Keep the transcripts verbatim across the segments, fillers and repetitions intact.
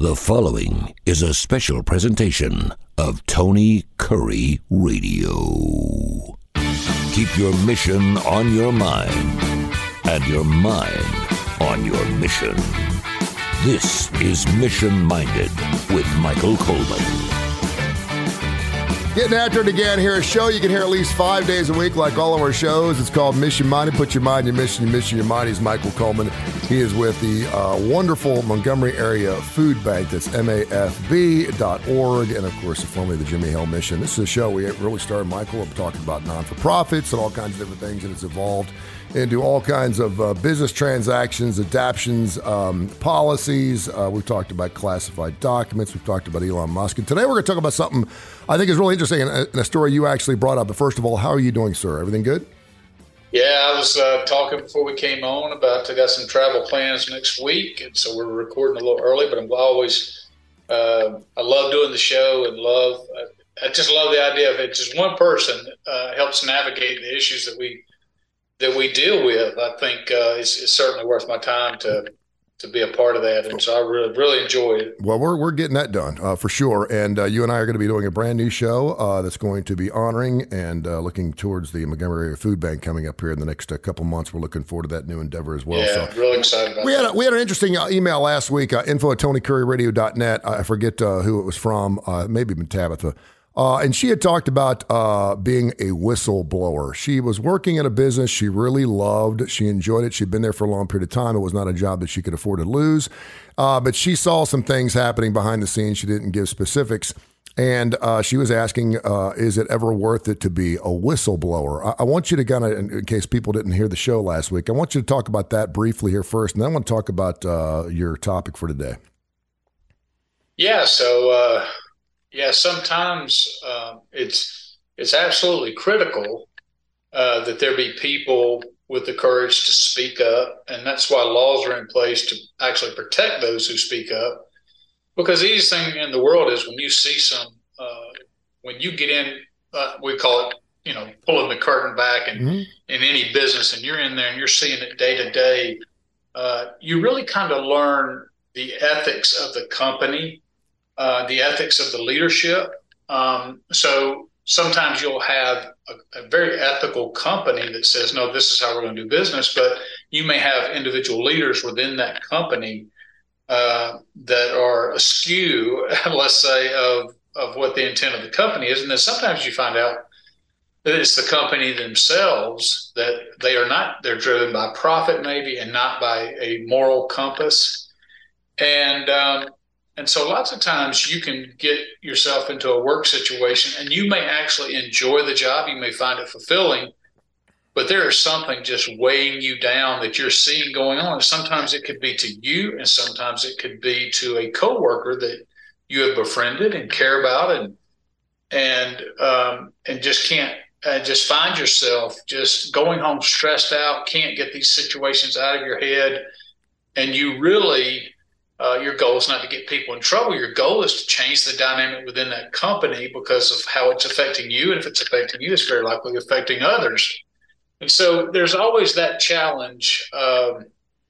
The following is a special presentation of Tony Curry Radio. Keep your mission on your mind and your mind on your mission. This is Mission Minded with Michael Coleman. Getting after it again here, a show you can hear at least five days a week like all of our shows. It's called Mission Minded. Put your mind in your mission, your mission, your mind. He's Michael Coleman. He is with the uh, wonderful Montgomery Area Food Bank. That's M A F B dot org. And, of course, formerly the Jimmy Hill Mission. This is a show we really started, Michael, of talking about non-for-profits and all kinds of different things, and it's evolved into all kinds of uh, business transactions, adaptions, um, policies. Uh, we've talked about classified documents. We've talked about Elon Musk. And today we're going to talk about something I think is really interesting and a, and a story you actually brought up. But first of all, how are you doing, sir? Everything good? Yeah, I was uh, talking before we came on about I got some travel plans next week, and so we're recording a little early. But I'm always uh, I love doing the show and love I, I just love the idea of it. Just one person uh, helps navigate the issues that we that we deal with. I think uh, it's, it's certainly worth my time to to be a part of that, and so I really really enjoy it. Well, we're we're getting that done uh, for sure, and uh, you and I are going to be doing a brand new show uh, that's going to be honoring and uh, looking towards the Montgomery Area Food Bank coming up here in the next uh, couple months. We're looking forward to that new endeavor as well. Yeah, so really excited about we that. had a, we had an interesting uh, email last week, uh, info at tony curry radio dot net. I forget uh, who it was from, uh, maybe even Tabitha. Uh, and she had talked about uh, being a whistleblower. She was working in a business she really loved. She enjoyed it. She'd been there for a long period of time. It was not a job that she could afford to lose. Uh, but she saw some things happening behind the scenes. She didn't give specifics. And uh, she was asking, uh, is it ever worth it to be a whistleblower? I, I want you to kind of, in, in case people didn't hear the show last week, I want you to talk about that briefly here first. And then I want to talk about uh, your topic for today. Yeah, so... Uh... Yeah, sometimes uh, it's it's absolutely critical uh, that there be people with the courage to speak up, and that's why laws are in place to actually protect those who speak up. Because the easiest thing in the world is when you see some, uh, when you get in, uh, we call it, you know, pulling the curtain back, and mm-hmm. in any business, and you're in there and you're seeing it day to day, uh, you really kind of learn the ethics of the company. Uh, the ethics of the leadership. Um, so sometimes you'll have a, a very ethical company that says, no, this is how we're going to do business. But you may have individual leaders within that company uh, that are askew, let's say, of, of what the intent of the company is. And then sometimes you find out that it's the company themselves, that they are not, they're driven by profit maybe and not by a moral compass. And, um, And so lots of times you can get yourself into a work situation and you may actually enjoy the job. You may find it fulfilling, but there is something just weighing you down that you're seeing going on. And sometimes it could be to you, and sometimes it could be to a coworker that you have befriended and care about, and and um, and just can't uh, just find yourself just going home stressed out, can't get these situations out of your head, and you really. Uh, your goal is not to get people in trouble. Your goal is to change the dynamic within that company because of how it's affecting you. And if it's affecting you, it's very likely affecting others. And so there's always that challenge um,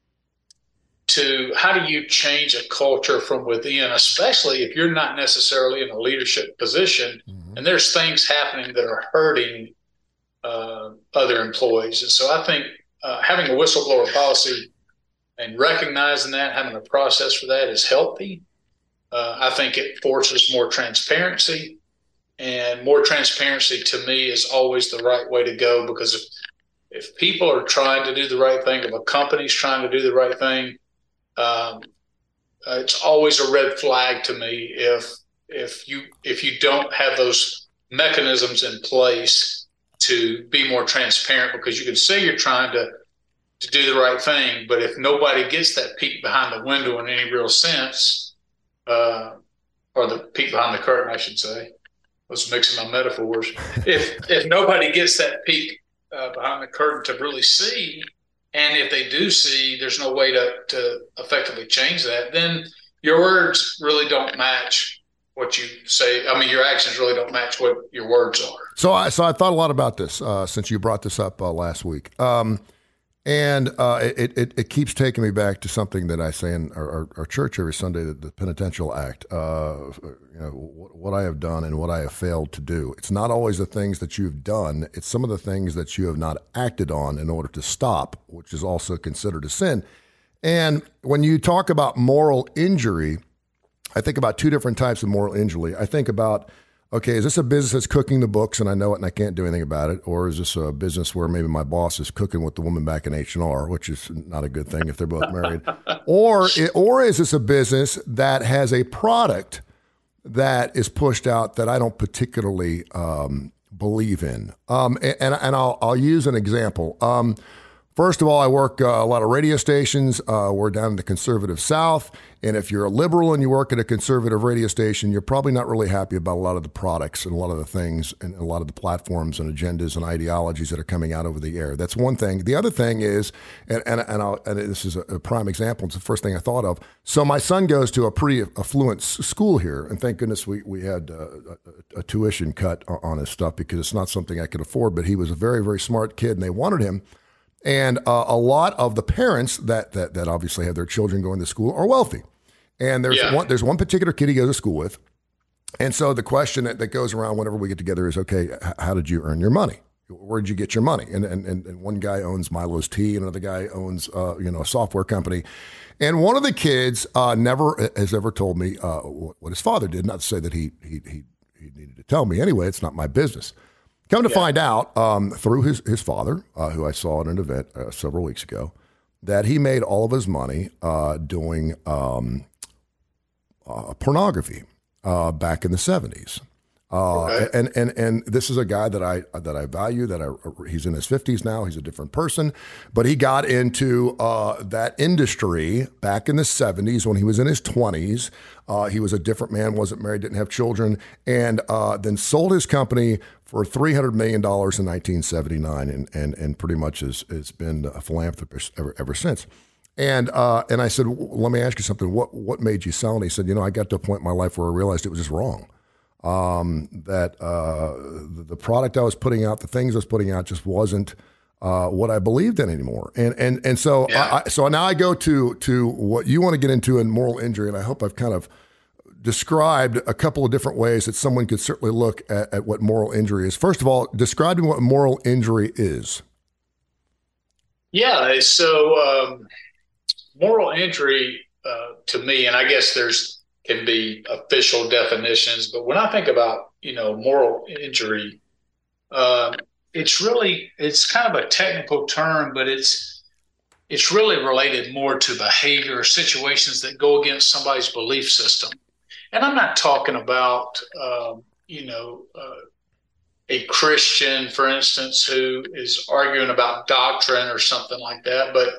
to how do you change a culture from within, especially if you're not necessarily in a leadership position mm-hmm. and there's things happening that are hurting uh, other employees. And so I think uh, having a whistleblower policy and recognizing that, having a process for that is healthy. Uh, I think it forces more transparency, and more transparency to me is always the right way to go, because if, if people are trying to do the right thing, if a company's trying to do the right thing, um, it's always a red flag to me if if you if you don't have those mechanisms in place to be more transparent, because you can say you're trying to to do the right thing, but if nobody gets that peek behind the window in any real sense, uh, or the peek behind the curtain, I should say, I was mixing my metaphors. if if nobody gets that peek uh, behind the curtain to really see, and if they do see, there's no way to, to effectively change that, then your words really don't match what you say. I mean, your actions really don't match what your words are. So I so I thought a lot about this uh, since you brought this up uh, last week. Um, And uh, it, it it keeps taking me back to something that I say in our, our, our church every Sunday, the, the Penitential Act. Uh, you know, what, what I have done and what I have failed to do. It's not always the things that you've done. It's some of the things that you have not acted on in order to stop, which is also considered a sin. And when you talk about moral injury, I think about two different types of moral injury. I think about, okay, is this a business that's cooking the books and I know it and I can't do anything about it? Or is this a business where maybe my boss is cooking with the woman back in H and R, which is not a good thing if they're both married? or, or is this a business that has a product that is pushed out that I don't particularly um, believe in? Um, and and I'll, I'll use an example. Um, First of all, I work uh, a lot of radio stations. Uh, we're down in the conservative South. And if you're a liberal and you work at a conservative radio station, you're probably not really happy about a lot of the products and a lot of the things and a lot of the platforms and agendas and ideologies that are coming out over the air. That's one thing. The other thing is, and, and, and, I'll, and this is a prime example, it's the first thing I thought of. So my son goes to a pretty affluent school here. And thank goodness we, we had uh, a, a tuition cut on his stuff because it's not something I could afford. But he was a very, very smart kid and they wanted him. And uh, a lot of the parents that, that that obviously have their children going to school are wealthy. And there's yeah. one there's one particular kid he goes to school with. And so the question that, that goes around whenever we get together is, okay, how did you earn your money? Where did you get your money? And and and one guy owns Milo's Tea, and another guy owns uh, you know a software company. And one of the kids uh, never has ever told me uh, what his father did. Not to say that he he he he needed to tell me anyway. It's not my business. Come to yeah. find out um, through his, his father, uh, who I saw at an event uh, several weeks ago, that he made all of his money uh, doing um, uh, pornography uh, back in the seventies. Uh, okay. and, and, and this is a guy that I, that I value, that I, he's in his fifties now. He's a different person, but he got into uh, that industry back in the seventies when he was in his twenties. Uh, he was a different man, wasn't married, didn't have children, and uh, then sold his company for three hundred million dollars in nineteen seventy-nine, and, and, and pretty much has, has been a philanthropist ever, ever since. And uh, and I said, let me ask you something. What, what made you sell? And he said, you know, I got to a point in my life where I realized it was just wrong. Um, that uh, the, the product I was putting out, the things I was putting out, just wasn't uh, what I believed in anymore. And and and so yeah. I, so now I go to to what you want to get into in moral injury, and I hope I've kind of described a couple of different ways that someone could certainly look at, at what moral injury is. First of all, describing what moral injury is. Yeah, so um, moral injury uh, to me, and I guess there's can be official definitions, but when I think about, you know, moral injury, uh, it's really, it's kind of a technical term, but it's, it's really related more to behavior or situations that go against somebody's belief system. And I'm not talking about, um, you know, uh, a Christian, for instance, who is arguing about doctrine or something like that, but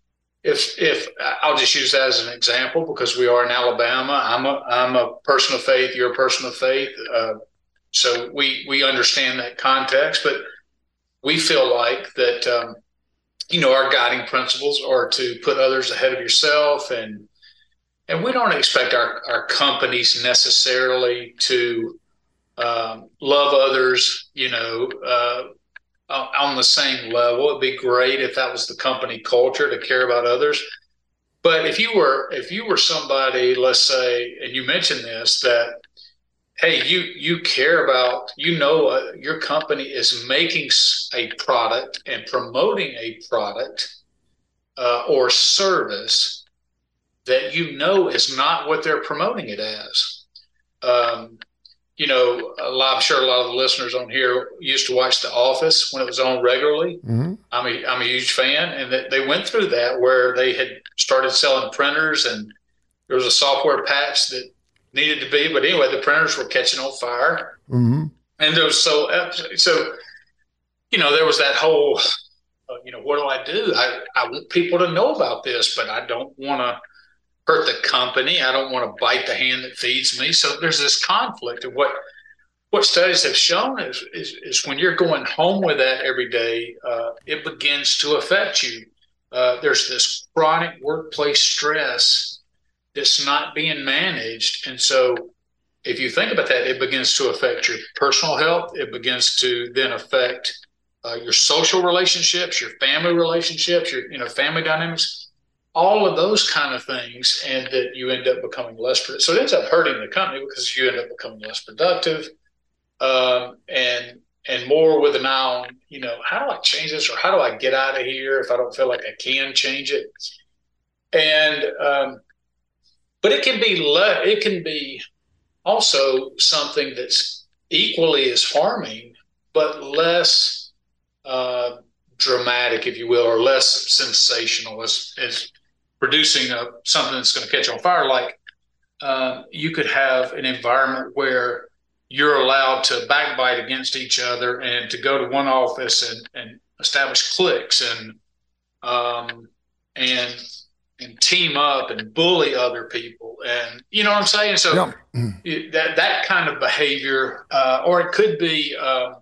If if I'll just use that as an example because we are in Alabama. I'm a I'm a person of faith. You're a person of faith. Uh, so we we understand that context, but we feel like that um, you know our guiding principles are to put others ahead of yourself, and and we don't expect our our companies necessarily to um, love others. You know. Uh, on the same level. It'd be great if that was the company culture to care about others. But if you were, if you were somebody, let's say, and you mentioned this, that, hey, you, you care about, you know, uh, your company is making a product and promoting a product uh, or service that you know is not what they're promoting it as. Um, You know, a lot, I'm sure a lot of the listeners on here used to watch The Office when it was on regularly. Mm-hmm. I'm a I'm a huge fan, and that they went through that where they had started selling printers, and there was a software patch that needed to be. But anyway, the printers were catching on fire, mm-hmm. and there was so so. You know, there was that whole, uh, you know, what do I do? I I want people to know about this, but I don't want to hurt the company. I don't want to bite the hand that feeds me. So there's this conflict. And what what studies have shown is is, is when you're going home with that every day, uh, it begins to affect you. Uh, there's this chronic workplace stress that's not being managed. And so if you think about that, it begins to affect your personal health. It begins to then affect uh, your social relationships, your family relationships, your you know family dynamics, all of those kind of things, and that you end up becoming less. So it ends up hurting the company because you end up becoming less productive, um, and and more with an eye on, you know, how do I change this, or how do I get out of here if I don't feel like I can change it? And um, but it can be le- it can be also something that's equally as harming, but less uh, dramatic, if you will, or less sensational as, as producing a, something that's going to catch on fire. Like uh, you could have an environment where you're allowed to backbite against each other and to go to one office and, and establish cliques and um, and and team up and bully other people, and you know what I'm saying. So yeah. it, that that kind of behavior, uh, or it could be, uh,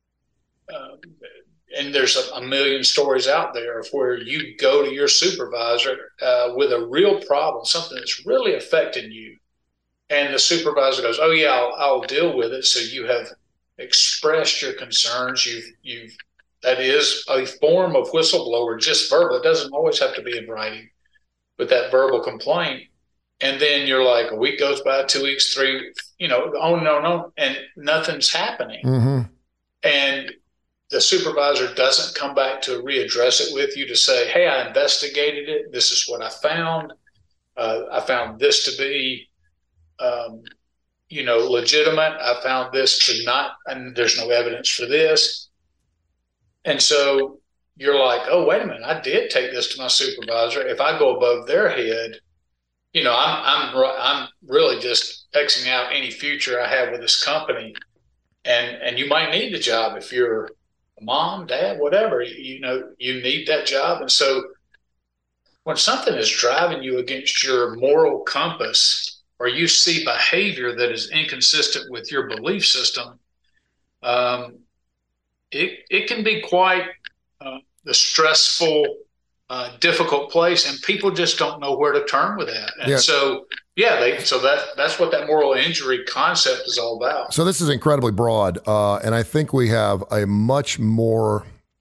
uh, and there's a, a million stories out there of where you go to your supervisor uh, with a real problem, something that's really affecting you. And the supervisor goes, "Oh yeah, I'll, I'll deal with it." So you have expressed your concerns. You've, you've, that is a form of whistleblower, just verbal. It doesn't always have to be in writing, but that verbal complaint. And then you're like, a week goes by, two weeks, three, you know, oh no, no, and nothing's happening. Mm-hmm. And the supervisor doesn't come back to readdress it with you to say, "Hey, I investigated it. This is what I found. Uh, I found this to be, um, you know, legitimate. I found this to not, and there's no evidence for this." And so you're like, "Oh, wait a minute. I did take this to my supervisor. If I go above their head, you know, I'm, I'm, I'm really just Xing out any future I have with this company." And, and you might need the job if you're a mom, dad, whatever, you know, you need that job. And so when something is driving you against your moral compass, or you see behavior that is inconsistent with your belief system, um, it it can be quite uh, the stressful, uh, difficult place, and people just don't know where to turn with that. And yeah. so, yeah, they so that that's what that moral injury concept is all about. So this is incredibly broad, uh, and I think we have a much more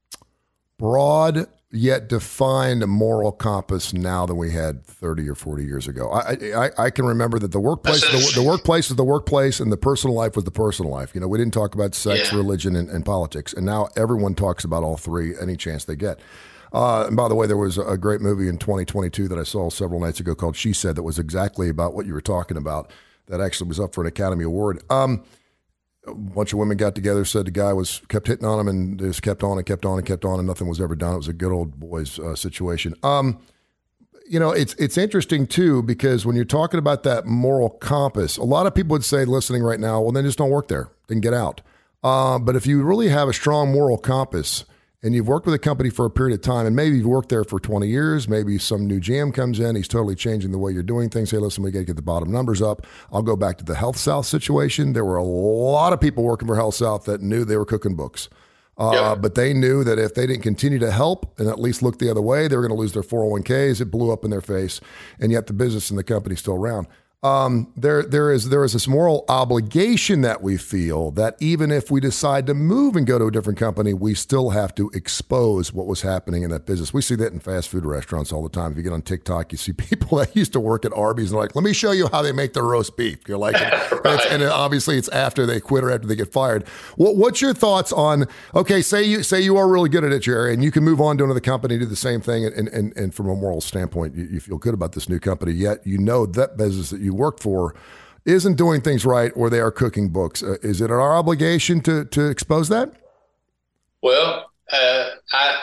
broad yet defined moral compass now than we had thirty or forty years ago. I I, I can remember that the workplace the, the workplace was the workplace and the personal life was the personal life. You know, we didn't talk about sex, yeah. religion, and, and politics, and now everyone talks about all three any chance they get. Uh, and by the way, there was a great movie in twenty twenty-two that I saw several nights ago called She Said that was exactly about what you were talking about. That actually was up for an Academy Award. Um, a bunch of women got together, said the guy was kept hitting on him, and just kept on and kept on and kept on, and nothing was ever done. It was a good old boys uh, situation. Um, you know, it's it's interesting too, because when you're talking about that moral compass, a lot of people would say, listening right now, well, then just don't work there, then get out. Uh, but if you really have a strong moral compass, and you've worked with a company for a period of time, and maybe you've worked there for twenty years, maybe some new G M comes in, he's totally changing the way you're doing things. Hey, listen, we got to get the bottom numbers up. I'll go back to the Health South situation. There were a lot of people working for Health South that knew they were cooking books. Uh, yeah. But they knew that if they didn't continue to help and at least look the other way, they were going to lose their four oh one k's. It blew up in their face, and yet the business and the company's still around. Um, there, there is there is this moral obligation that we feel that even if we decide to move and go to a different company, we still have to expose what was happening in that business. We see that in fast food restaurants all the time. If you get on TikTok, you see people that used to work at Arby's and they're like, "Let me show you how they make their roast beef." You're like, right. and, and obviously it's after they quit or after they get fired. What, what's your thoughts on? Okay, say you say you are really good at it, Jerry, and you can move on to another company, do the same thing, and and, and from a moral standpoint, you, you feel good about this new company. Yet you know that business that you worked for isn't doing things right, or they are cooking books. Uh, is it our obligation to to expose that? Well, uh, I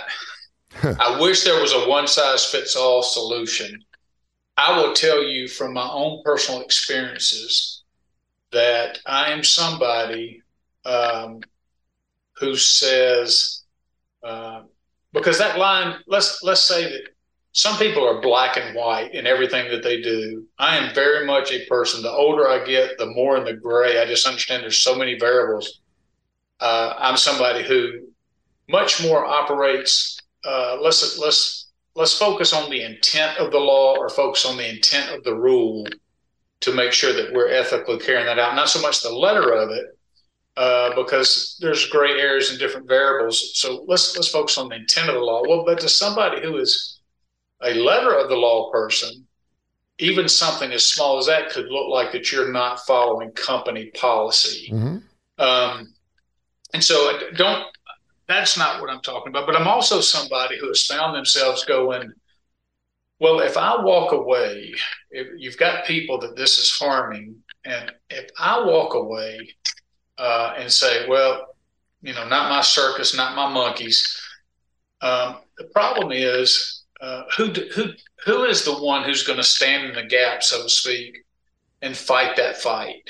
I wish there was a one size fits all solution. I will tell you from my own personal experiences that I am somebody um, who says uh, because that line. Let's let's say that some people are black and white in everything that they do. I am very much a person. The older I get, the more in the gray. I just understand there's so many variables. Uh, I'm somebody who much more operates. Uh, let's let's let's focus on the intent of the law, or focus on the intent of the rule, to make sure that we're ethically carrying that out. Not so much the letter of it, uh, because there's gray areas and different variables. So let's let's focus on the intent of the law. Well, but to somebody who is a letter of the law person, even something as small as that could look like that you're not following company policy. Mm-hmm. Um, and so don't, that's not what I'm talking about. But I'm also somebody who has found themselves going, well, if I walk away, if you've got people that this is harming, and if I walk away uh, and say, well, you know, not my circus, not my monkeys, um, the problem is, Uh, who who who is the one who's going to stand in the gap, so to speak, and fight that fight?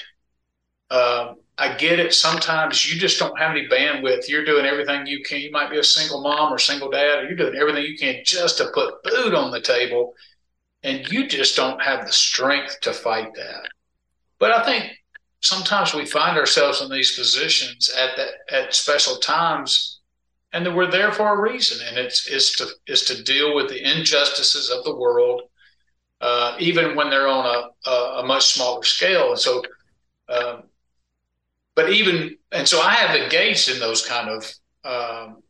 Um, I get it. Sometimes you just don't have any bandwidth. You're doing everything you can. You might be a single mom or single dad, or you're doing everything you can just to put food on the table, and you just don't have the strength to fight that. But I think sometimes we find ourselves in these positions at that at special times, and that we're there for a reason, and it's is to is to deal with the injustices of the world, uh, even when they're on a, a, a much smaller scale. And so, um, but even and so, I have engaged in those kind of um,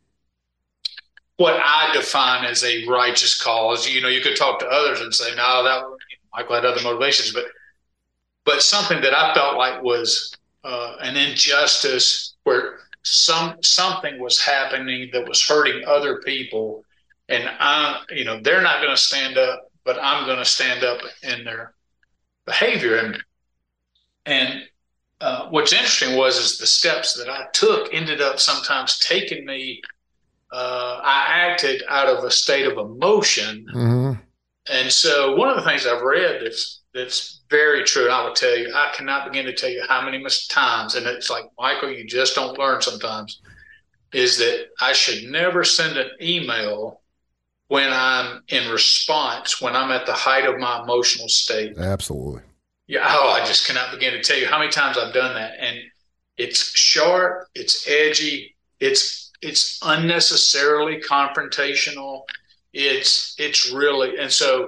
what I define as a righteous cause. You know, you could talk to others and say, "No, that Michael had other motivations," but but something that I felt like was uh, an injustice where some something was happening that was hurting other people, and I, you know, they're not going to stand up, but I'm going to stand up in their behavior. And and uh, what's interesting was is the steps that I took ended up sometimes taking me. Uh, I acted out of a state of emotion, mm-hmm. and so one of the things I've read that's that's very true, and I will tell you, I cannot begin to tell you how many times, and it's like, Michael, you just don't learn sometimes, is that I should never send an email when I'm in response, when I'm at the height of my emotional state. Absolutely. Yeah. Oh, I just cannot begin to tell you how many times I've done that. And it's sharp, it's edgy, it's it's unnecessarily confrontational. It's it's really, and so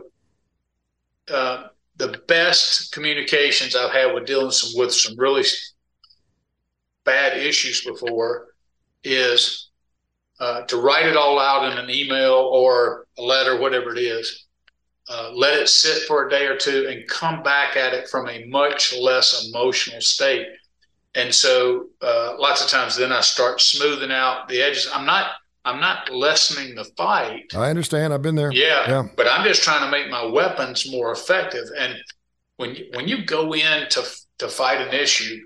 uh, the best communications I've had with dealing some, with some really bad issues before is uh, to write it all out in an email or a letter, whatever it is, uh, let it sit for a day or two and come back at it from a much less emotional state. And so uh, lots of times then I start smoothing out the edges. I'm not I'm not lessening the fight. I understand. I've been there. Yeah, yeah. But I'm just trying to make my weapons more effective. And when you, when you go in to to fight an issue,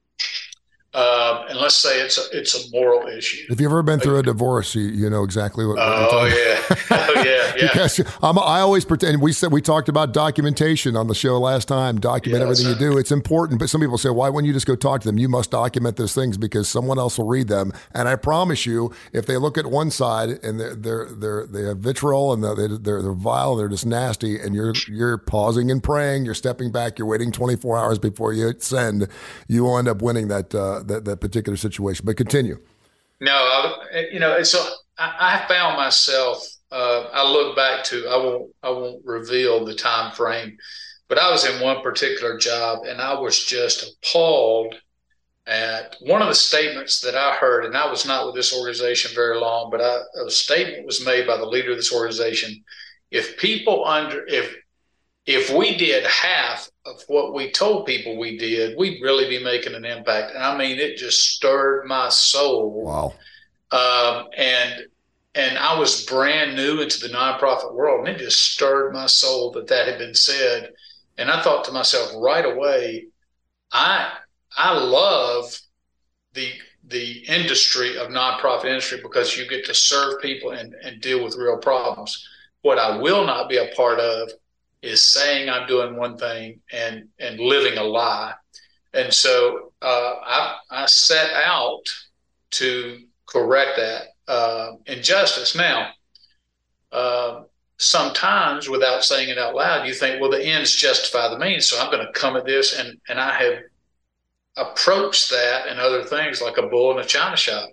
uh, and let's say it's a it's a moral issue. If you've ever been through a divorce, you, you know exactly what. what oh yeah, oh yeah, yeah. Because I'm, I always pretend. We said we talked about documentation on the show last time. Document yeah, everything you do. It's important. But some people say, why wouldn't you just go talk to them? You must document those things because someone else will read them. And I promise you, if they look at one side and they're they're, they're they have vitriol and they're they're, they're vile, they're just nasty, and you're you're pausing and praying, you're stepping back, you're waiting twenty-four hours before you send, you will end up winning that. Uh, That, that particular situation, but continue. No, I, you know, so I, I found myself. Uh, I look back to. I won't. I won't reveal the time frame, but I was in one particular job, and I was just appalled at one of the statements that I heard. And I was not with this organization very long, but I, a statement was made by the leader of this organization. If people under, if if we did half of what we told people we did, we'd really be making an impact. And I mean, it just stirred my soul. Wow. Um, and, and I was brand new into the nonprofit world, and it just stirred my soul that that had been said. And I thought to myself right away, I, I love the, the industry of nonprofit industry because you get to serve people and, and deal with real problems. What I will not be a part of is saying I'm doing one thing and, and living a lie. And so uh, I, I set out to correct that uh, injustice. Now, uh, sometimes without saying it out loud, you think, well, the ends justify the means. So I'm going to come at this. And, and I have approached that and other things like a bull in a china shop.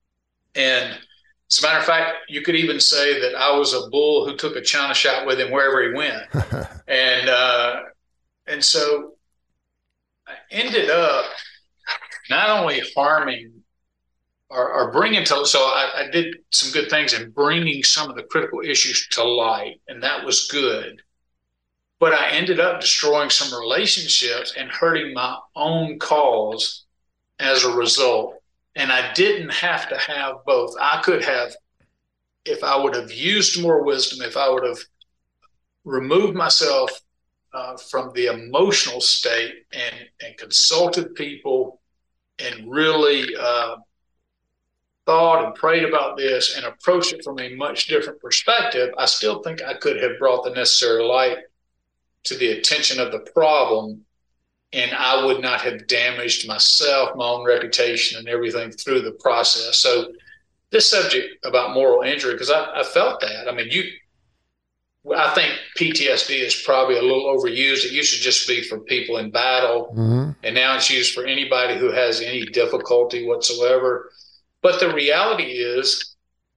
And as a matter of fact, you could even say that I was a bull who took a china shot with him wherever he went. and uh, and so I ended up not only harming or, or bringing to, so I, I did some good things in bringing some of the critical issues to light, and that was good. But I ended up destroying some relationships and hurting my own cause as a result. And I didn't have to have both. I could have, if I would have used more wisdom, if I would have removed myself uh, from the emotional state and, and consulted people and really uh, thought and prayed about this and approached it from a much different perspective, I still think I could have brought the necessary light to the attention of the problem, and I would not have damaged myself, my own reputation, and everything through the process. So this subject about moral injury, because I, I felt that. I mean, you, I think P T S D is probably a little overused. It used to just be for people in battle, mm-hmm. and now it's used for anybody who has any difficulty whatsoever. But the reality is,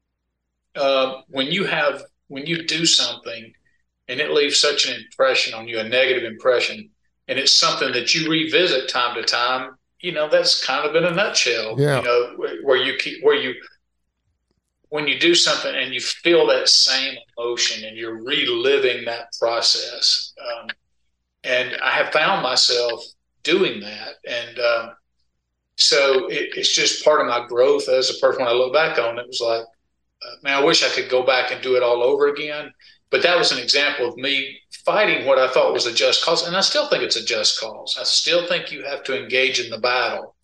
uh, when you have, when you do something and it leaves such an impression on you, a negative impression, and it's something that you revisit time to time, you know, that's kind of in a nutshell, yeah. you know, where, where you keep, where you, when you do something and you feel that same emotion and you're reliving that process. Um, and I have found myself doing that. And um, so it, it's just part of my growth as a person. When I look back on it, it was like, uh, man, I wish I could go back and do it all over again. But that was an example of me fighting what I thought was a just cause. And I still think it's a just cause. I still think you have to engage in the battle.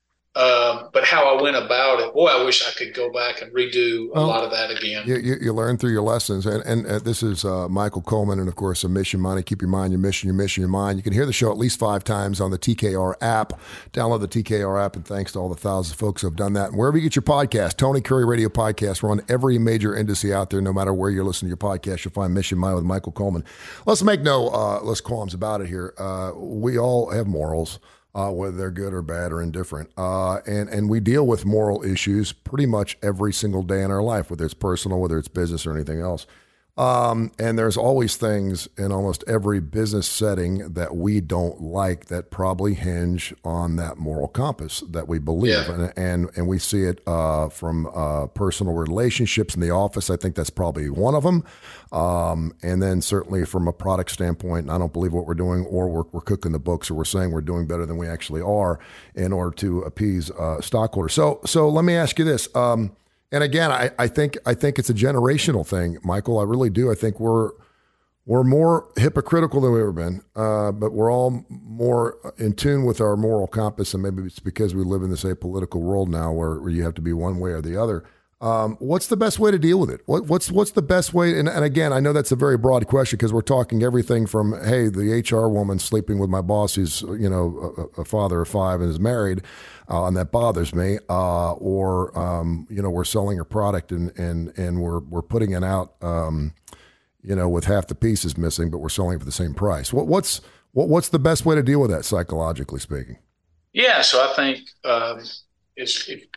Um, but how I went about it, boy, I wish I could go back and redo a well, lot of that again. You, you, you learn through your lessons. And, and uh, this is uh, Michael Coleman, and, of course, a Mission Money. Keep your mind, your mission, your mission, your mind. You can hear the show at least five times on the T K R app. Download the T K R app, and thanks to all the thousands of folks who have done that. And wherever you get your podcast, Tony Curry Radio Podcast, we're on every major indice out there. No matter where you're listening to your podcast, you'll find Mission Money with Michael Coleman. Let's make no uh, less qualms about it here. Uh, we all have morals. Uh, whether they're good or bad or indifferent. Uh, and, and we deal with moral issues pretty much every single day in our life, whether it's personal, whether it's business or anything else. Um, and there's always things in almost every business setting that we don't like that probably hinge on that moral compass that we believe. Yeah. And, and and we see it uh, from uh, personal relationships in the office. I think that's probably one of them. Um, and then certainly from a product standpoint, I don't believe what we're doing, or we're, we're cooking the books, or we're saying we're doing better than we actually are in order to appease uh, stockholders. So, so let me ask you this. Um, And again, I, I think I think it's a generational thing, Michael. I really do. I think we're we're more hypocritical than we've ever been, uh, but we're all more in tune with our moral compass, and maybe it's because we live in this apolitical world now, where, where you have to be one way or the other. Um, what's the best way to deal with it? What, what's what's the best way? And, and again, I know that's a very broad question, because we're talking everything from, hey, the H R woman sleeping with my boss who's, you know, a, a father of five and is married, uh, and that bothers me, uh, or um, you know, we're selling a product and and and we're we're putting it out, um, you know, with half the pieces missing, but we're selling it for the same price. What what's what, what's the best way to deal with that, psychologically speaking? Yeah, so I think um, it's. It,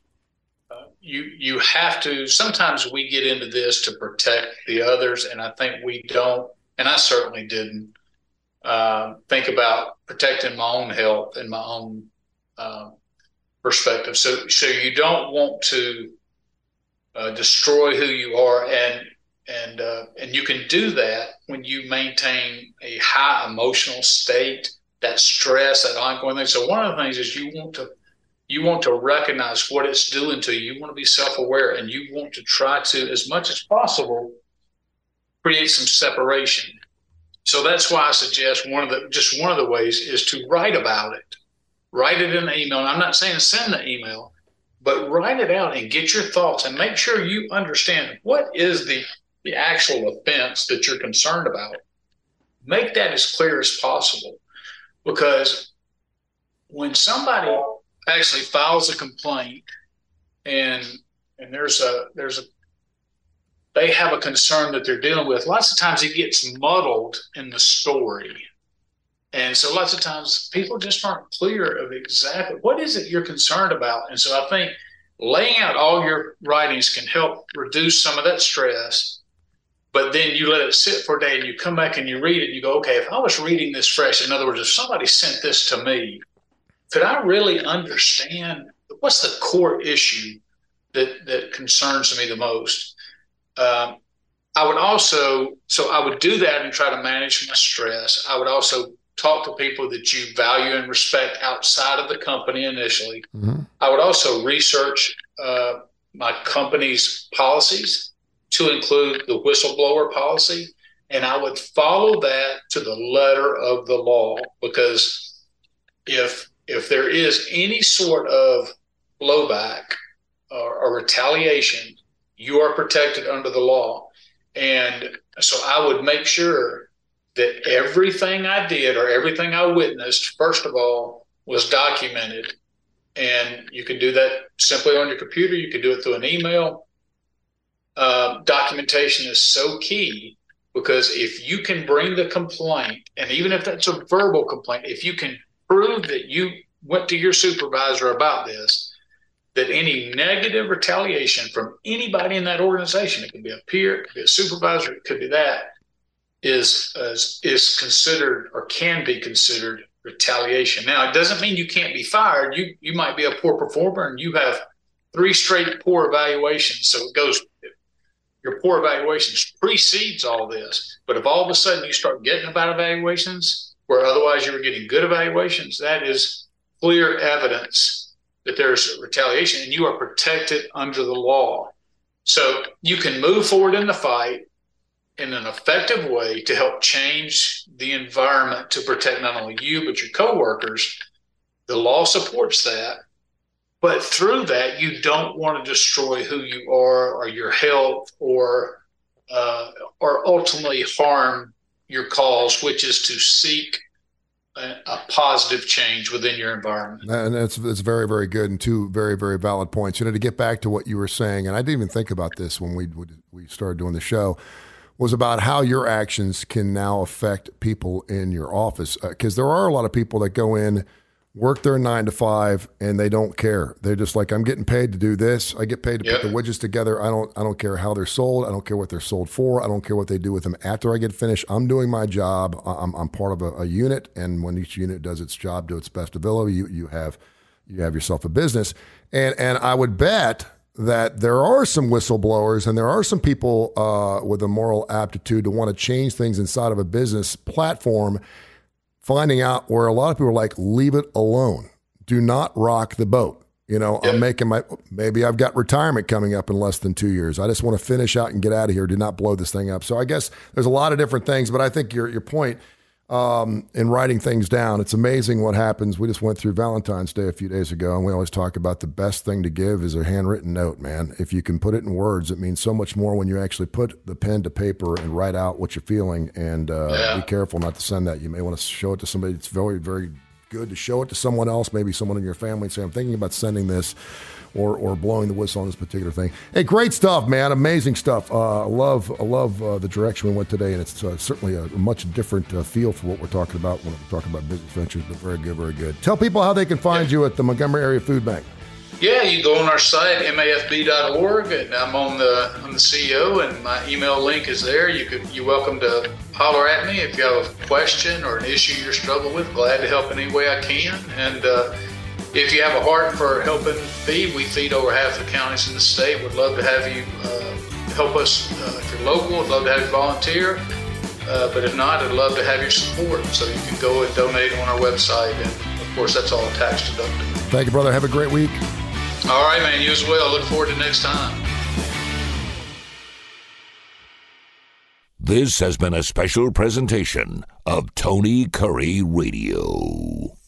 You you have to, sometimes we get into this to protect the others, and I think we don't, and I certainly didn't, uh, think about protecting my own health and my own uh, perspective. So so you don't want to uh, destroy who you are, and and uh, and you can do that when you maintain a high emotional state, that stress, that ongoing thing. So one of the things is you want to You want to recognize what it's doing to you. You want to be self-aware, and you want to try to, as much as possible, create some separation. So that's why I suggest one of the, just one of the ways is to write about it. Write it in an email. And I'm not saying send the email, but write it out and get your thoughts, and make sure you understand what is the, the actual offense that you're concerned about. Make that as clear as possible, because when somebody actually files a complaint, and and there's a there's a they have a concern that they're dealing with, lots of times it gets muddled in the story, and so lots of times people just aren't clear of exactly what is it you're concerned about. And so I think laying out all your writings can help reduce some of that stress. But then you let it sit for a day, and you come back and you read it, and you go, okay, if I was reading this fresh, in other words, if somebody sent this to me, could I really understand what's the core issue that, that concerns me the most? Um, I would also, so I would do that and try to manage my stress. I would also talk to people that you value and respect outside of the company initially. Mm-hmm. I would also research uh, my company's policies to include the whistleblower policy, and I would follow that to the letter of the law, because if if there is any sort of blowback or, or retaliation, you are protected under the law. And so I would make sure that everything I did or everything I witnessed, first of all, was documented. And you can do that simply on your computer. You can do it through an email. Uh, documentation is so key, because if you can bring the complaint, and even if that's a verbal complaint, if you can prove that you went to your supervisor about this, that any negative retaliation from anybody in that organization, it could be a peer, it could be a supervisor, it could be that, is, is, is considered or can be considered retaliation. Now, it doesn't mean you can't be fired. You you might be a poor performer and you have three straight poor evaluations. So it goes, your poor evaluations precedes all this. But if all of a sudden you start getting bad evaluations where otherwise you were getting good evaluations, that is clear evidence that there's retaliation and you are protected under the law. So you can move forward in the fight in an effective way to help change the environment to protect not only you, but your coworkers. The law supports that. But through that, you don't want to destroy who you are or your health or uh, or ultimately harm your cause, which is to seek a, a positive change within your environment. And that's, that's very, very good, and two very, very valid points. You know, to get back to what you were saying, and I didn't even think about this when we we started doing the show, was about how your actions can now affect people in your office. Because uh, there are a lot of people that go in, work their nine to five, and they don't care. They're just like, I'm getting paid to do this. I get paid to yep. put the widgets together. I don't I don't care how they're sold. I don't care what they're sold for. I don't care what they do with them after I get finished. I'm doing my job. I'm I'm part of a, a unit, and when each unit does its job to its best ability, you you have you have yourself a business. And and I would bet that there are some whistleblowers and there are some people uh, with a moral aptitude to want to change things inside of a business platform, finding out where a lot of people are like, leave it alone. Do not rock the boat. You know, yeah. I'm making my, maybe I've got retirement coming up in less than two years. I just want to finish out and get out of here. Do not blow this thing up. So I guess there's a lot of different things, but I think your your point um, in writing things down, it's amazing what happens. We just went through Valentine's Day a few days ago, and we always talk about the best thing to give is a handwritten note, man. If you can put it in words, it means so much more when you actually put the pen to paper and write out what you're feeling. And uh, yeah. be careful not to send that. You may want to show it to somebody. It's very, very good to show it to someone else, maybe someone in your family, and say, I'm thinking about sending this or or blowing the whistle on this particular thing. Hey, great stuff, man. Amazing stuff. Uh, I love I love uh, the direction we went today, and it's uh, certainly a much different uh, feel for what we're talking about when we're talking about business ventures, but very good, very good. Tell people how they can find you at the Montgomery Area Food Bank. Yeah, you go on our site, M A F B dot org, and I'm on the I'm the C E O, and my email link is there. You could you're welcome to holler at me if you have a question or an issue you're struggling with. Glad to help in any way I can. And uh, if you have a heart for helping feed, we feed over half the counties in the state. Would love to have you uh, help us. Uh, if you're local, would love to have you volunteer. Uh, but if not, I'd love to have your support. So you can go and donate on our website. And of course, that's all tax deductible. Thank you, brother. Have a great week. All right, man. You as well. Look forward to next time. This has been a special presentation of Tony Curry Radio.